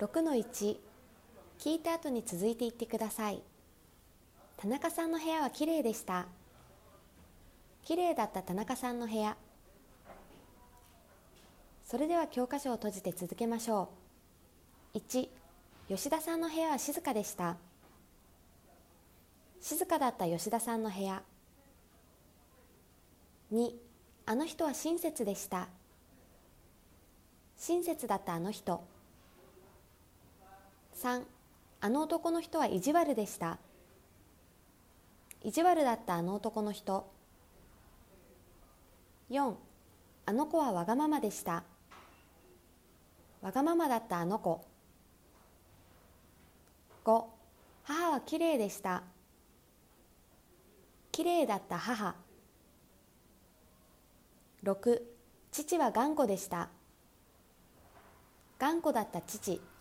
6-1 聞いた後に続いて言ってください。田中さんの部屋はきれいでした。きれいだった田中さんの部屋。それでは教科書を閉じて続けましょう。1、吉田さんの部屋は静かでした。静かだった吉田さんの部屋。2、あの人は親切でした。親切だったあの人。3、あの男の人は意地悪でした。意地悪だったあの男の人。4、あの子はわがままでした。わがままだったあの子。5、母はきれいでした。きれいだった母。6、父は頑固でした。頑固だった父。